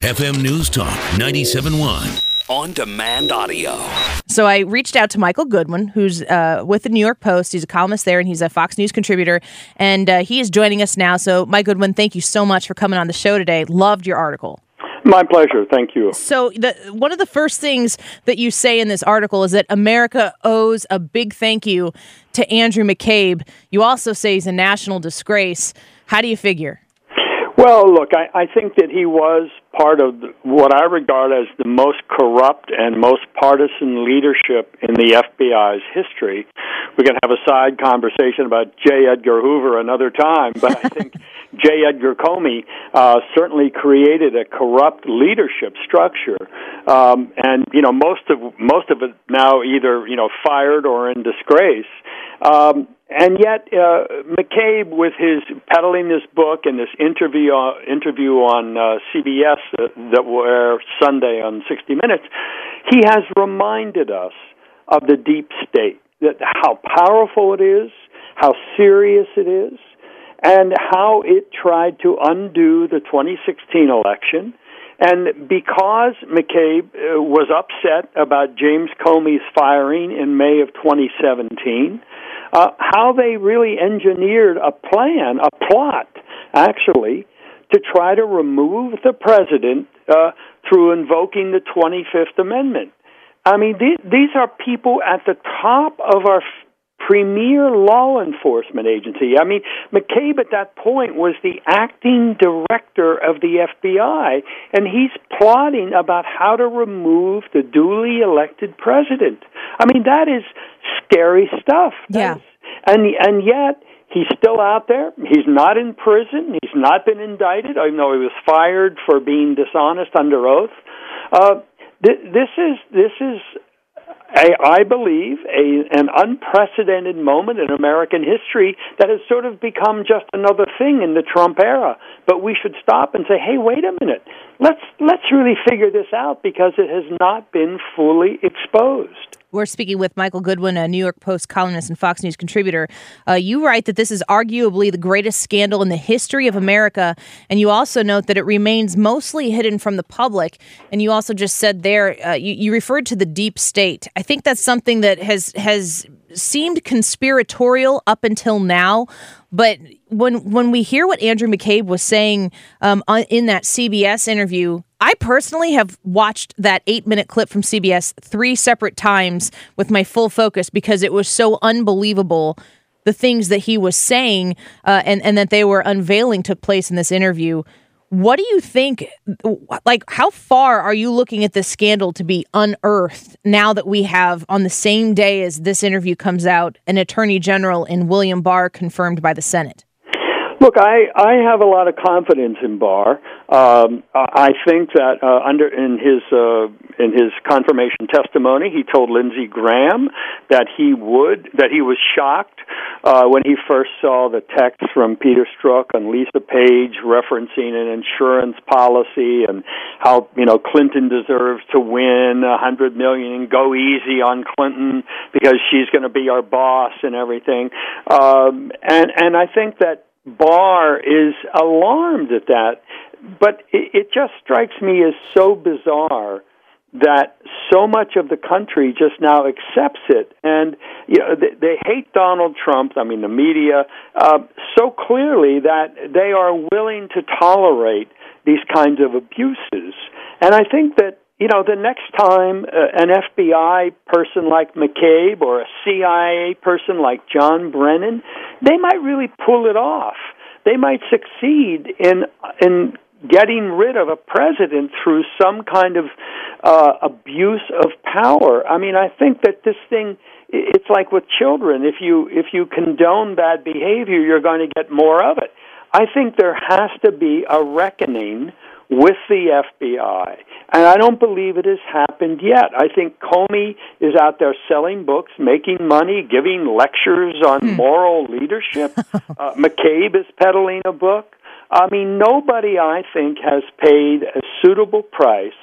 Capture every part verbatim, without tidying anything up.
F M News Talk ninety-seven point one. On-demand audio. So I reached out to Michael Goodwin, who's uh, with the New York Post. He's a columnist there, and he's a Fox News contributor. And uh, he is joining us now. So, Mike Goodwin, thank you so much for coming on the show today. Loved your article. My pleasure. Thank you. So the, one of the first things that you say in this article is that America owes a big thank you to Andrew McCabe. You also say he's a national disgrace. How do you figure? Well, look, I, I think that he was part of the, what I regard as the most corrupt and most partisan leadership in the F B I's history. We can have a side conversation about J. Edgar Hoover another time, but I think J. Edgar Comey uh, certainly created a corrupt leadership structure, um, and you know most of most of it now either you know fired or in disgrace. Um, And yet, uh, McCabe, with his peddling this book and this interview uh, interview on uh, C B S uh, that were Sunday on sixty minutes, he has reminded us of the deep state, that how powerful it is, how serious it is, and how it tried to undo the twenty sixteen election. And because McCabe uh, was upset about James Comey's firing in May of twenty seventeen, Uh, how they really engineered a plan, a plot, actually, to try to remove the president uh, through invoking the twenty-fifth Amendment. I mean, th- these are people at the top of our f- premier law enforcement agency. I mean, McCabe at that point was the acting director of the F B I, and he's plotting about how to remove the duly elected president. I mean, that is scary stuff. Yeah. Is, and and yet he's still out there. He's not in prison. He's not been indicted, even though he was fired for being dishonest under oath. Uh, th- this is this is. A, I believe, a, an unprecedented moment in American history that has sort of become just another thing in the Trump era. But we should stop and say, hey, wait a minute. Let's let's really figure this out because it has not been fully exposed. We're speaking with Michael Goodwin, a New York Post columnist and Fox News contributor. Uh, you write that this is arguably the greatest scandal in the history of America, and you also note that it remains mostly hidden from the public. And you also just said there, uh, you, you referred to the deep state. I think that's something that has has seemed conspiratorial up until now. But when when we hear what Andrew McCabe was saying um, on, in that C B S interview, I personally have watched that eight-minute clip from C B S three separate times with my full focus because it was so unbelievable, the things that he was saying uh, and, and that they were unveiling took place in this interview. What do you think, like, how far are you looking at this scandal to be unearthed now that we have, on the same day as this interview comes out, an attorney general in William Barr confirmed by the Senate? Look, I, I have a lot of confidence in Barr. Um, I think that uh, under in his uh, in his confirmation testimony, he told Lindsey Graham that he would that he was shocked uh, when he first saw the text from Peter Strzok and Lisa Page referencing an insurance policy and how you know Clinton deserves to win a hundred million and go easy on Clinton because she's going to be our boss and everything. Um, and and I think that Barr is alarmed at that, but it, it just strikes me as so bizarre that so much of the country just now accepts it, and you know they, they hate Donald Trump. I mean, the media uh, so clearly that they are willing to tolerate these kinds of abuses, and I think that. You know, the next time uh, an F B I person like McCabe or a C I A person like John Brennan, they might really pull it off. They might succeed in in getting rid of a president through some kind of uh, abuse of power. I mean, I think that this thing, it's like with children. If you if you condone bad behavior, you're going to get more of it. I think there has to be a reckoning with the F B I, and I don't believe it has happened yet. I think Comey is out there selling books, making money, giving lectures on hmm. moral leadership. uh, McCabe is peddling a book. I mean, nobody, I think, has paid a suitable price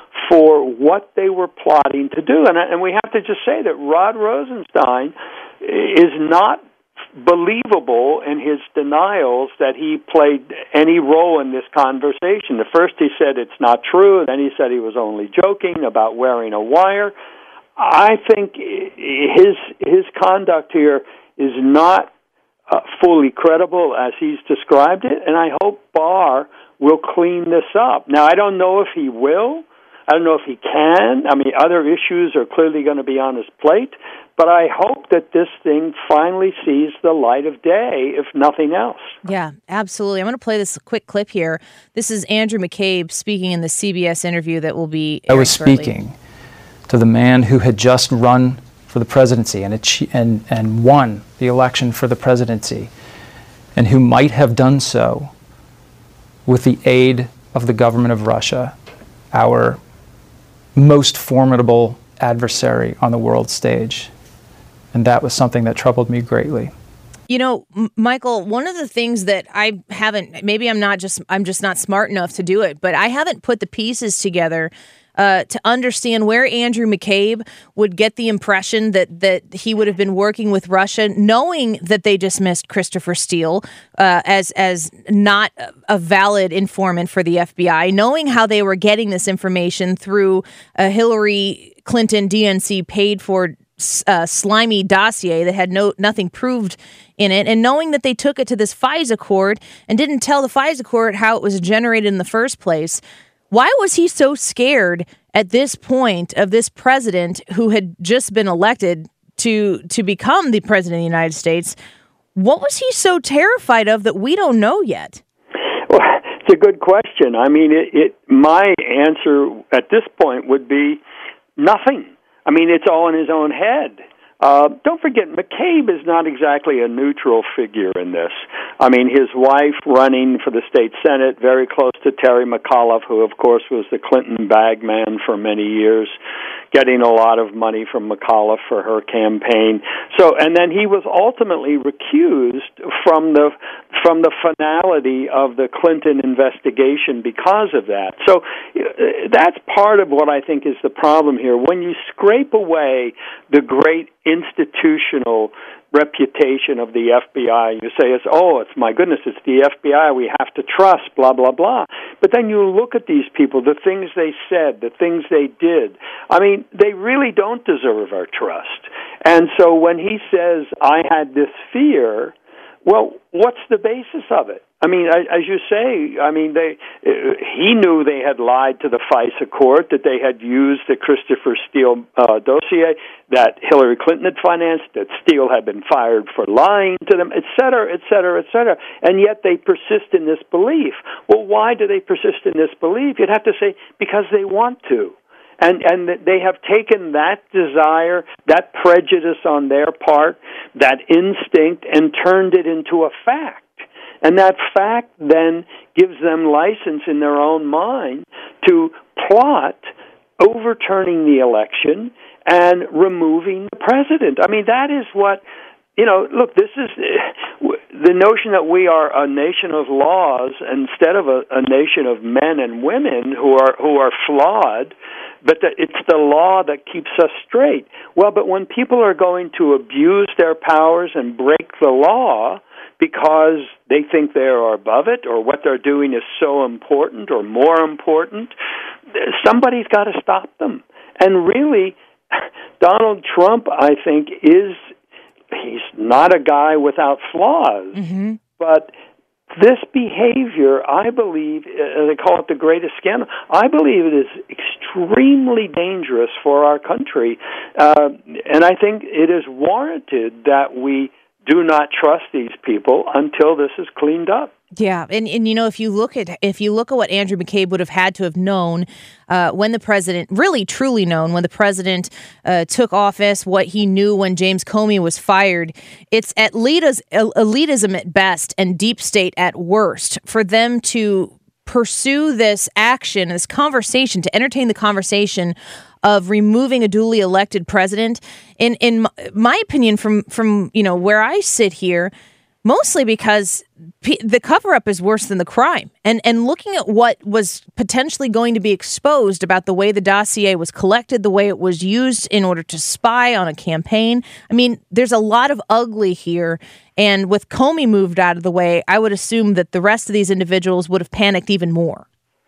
for what they were plotting to do. And, and we have to just say that Rod Rosenstein is not believable in his denials that he played any role in this conversation. At first he said it's not true, then he said he was only joking about wearing a wire. I think his his conduct here is not uh, fully credible as he's described it, and I hope Barr will clean this up. Now, I don't know if he will. I don't know if he can. I mean, other issues are clearly going to be on his plate, but I hope that this thing finally sees the light of day, if nothing else. Yeah, absolutely. I'm going to play this quick clip here. This is Andrew McCabe speaking in the C B S interview that will be aired I was shortly. speaking to the man who had just run for the presidency and, achi- and, and won the election for the presidency, and who might have done so with the aid of the government of Russia, our most formidable adversary on the world stage. And that was something that troubled me greatly. You know, M- Michael, one of the things that I haven't, maybe I'm not just, I'm just not smart enough to do it, but I haven't put the pieces together uh, to understand where Andrew McCabe would get the impression that that he would have been working with Russia, knowing that they dismissed Christopher Steele uh, as as not a valid informant for the F B I, knowing how they were getting this information through a Hillary Clinton D N C paid for uh, slimy dossier that had no nothing proved in it, and knowing that they took it to this FISA court and didn't tell the FISA court how it was generated in the first place. Why was he so scared at this point of this president who had just been elected to to become the president of the United States? What was he so terrified of that we don't know yet? Well, it's a good question. I mean, it, it my answer at this point would be nothing. I mean, it's all in his own head. Uh, don't forget, McCabe is not exactly a neutral figure in this. I mean, his wife running for the state senate, very close to Terry McAuliffe, who, of course, was the Clinton bag man for many years, getting a lot of money from McAuliffe for her campaign. So, and then he was ultimately recused from the from the finality of the Clinton investigation because of that. So uh, that's part of what I think is the problem here. When you scrape away the great institutional reputation of the F B I, you say, it's, oh, it's my goodness, it's the F B I, we have to trust, blah, blah, blah. But then you look at these people, the things they said, the things they did. I mean, they really don't deserve our trust. And so when he says, I had this fear, well, what's the basis of it? I mean, as you say, I mean, they he knew they had lied to the FISA court, that they had used the Christopher Steele uh, dossier, that Hillary Clinton had financed, that Steele had been fired for lying to them, et cetera, et cetera, et cetera. And yet they persist in this belief. Well, why do they persist in this belief? You'd have to say, because they want to. And and they have taken that desire, that prejudice on their part, that instinct, and turned it into a fact. And that fact then gives them license in their own mind to plot overturning the election and removing the president. I mean, that is what, you know, look, this is the notion that we are a nation of laws instead of a, a nation of men and women who are who are flawed, but that it's the law that keeps us straight. Well, but when people are going to abuse their powers and break the law because they think they are above it, or what they're doing is so important or more important, somebody's got to stop them. And really, Donald Trump, I think, is, he's not a guy without flaws, mm-hmm. but this behavior, I believe, uh, they call it the greatest scandal, I believe it is extremely dangerous for our country, uh, and I think it is warranted that we do not trust these people until this is cleaned up. Yeah, and, and you know, if you look at if you look at what Andrew McCabe would have had to have known uh, when the president, really truly known when the president uh, took office, what he knew when James Comey was fired, it's elitism, elitism at best and deep state at worst for them to pursue this action, this conversation, to entertain the conversation of removing a duly elected president. In in my opinion, from from you know where I sit here, Mostly because p- the cover-up is worse than the crime. And and looking at what was potentially going to be exposed about the way the dossier was collected, the way it was used in order to spy on a campaign, I mean, there's a lot of ugly here. And with Comey moved out of the way, I would assume that the rest of these individuals would have panicked even more.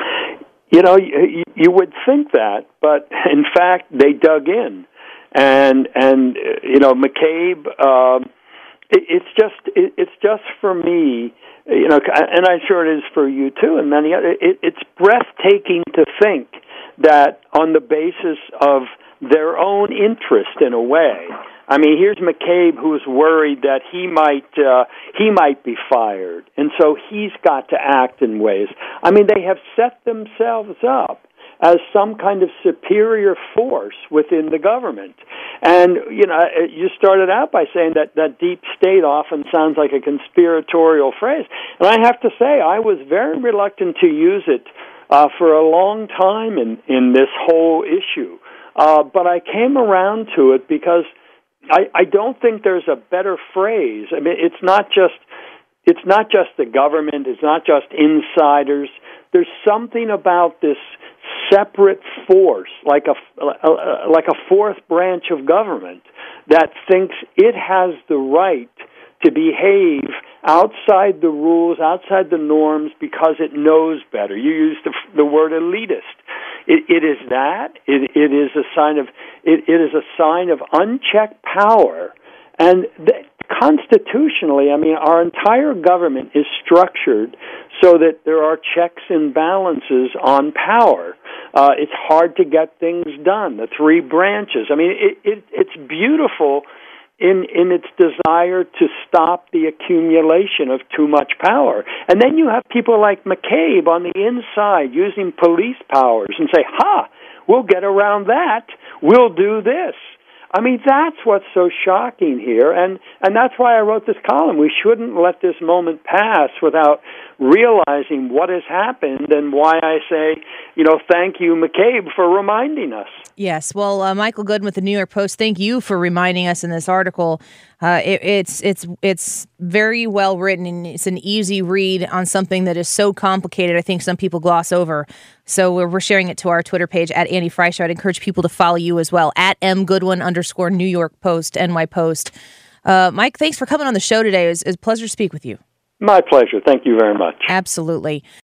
You know, you, you would think that, but in fact, they dug in. And, and you know, McCabe... Um, It's just, it's just for me, you know, and I'm sure it is for you too, and many other. It, it's breathtaking to think that on the basis of their own interest, in a way. I mean, here's McCabe, who's worried that he might, uh, he might be fired, and so he's got to act in ways. I mean, they have set themselves up as some kind of superior force within the government. And, you know, you started out by saying that, that deep state often sounds like a conspiratorial phrase. And I have to say, I was very reluctant to use it uh, for a long time in, in this whole issue. Uh, but I came around to it because I, I don't think there's a better phrase. I mean, it's not just it's not just the government, it's not just insiders. There's something about this separate force, like a, like a fourth branch of government, that thinks it has the right to behave outside the rules, outside the norms, because it knows better. You used the, the word elitist. It, it is that. It, it is a sign of it, it is a sign of unchecked power, and th- constitutionally, I mean, our entire government is structured so that there are checks and balances on power. Uh, it's hard to get things done. The three branches. I mean, it, it, it's beautiful in in its desire to stop the accumulation of too much power. And then you have people like McCabe on the inside using police powers and say, ha, we'll get around that. We'll do this. I mean, that's what's so shocking here, and, and that's why I wrote this column. We shouldn't let this moment pass without realizing what has happened, and why I say, you know, thank you, McCabe, for reminding us. Yes, well, uh, Michael Goodwin with the New York Post, thank you for reminding us in this article. Uh, it, it's it's it's very well written, and it's an easy read on something that is so complicated. I think some people gloss over. So we're, we're sharing it to our Twitter page at Andy Freischer. I'd encourage people to follow you as well at mgoodwin underscore New York Post, N Y Post. Uh, Mike, thanks for coming on the show today. It was, it was a pleasure to speak with you. My pleasure. Thank you very much. Absolutely.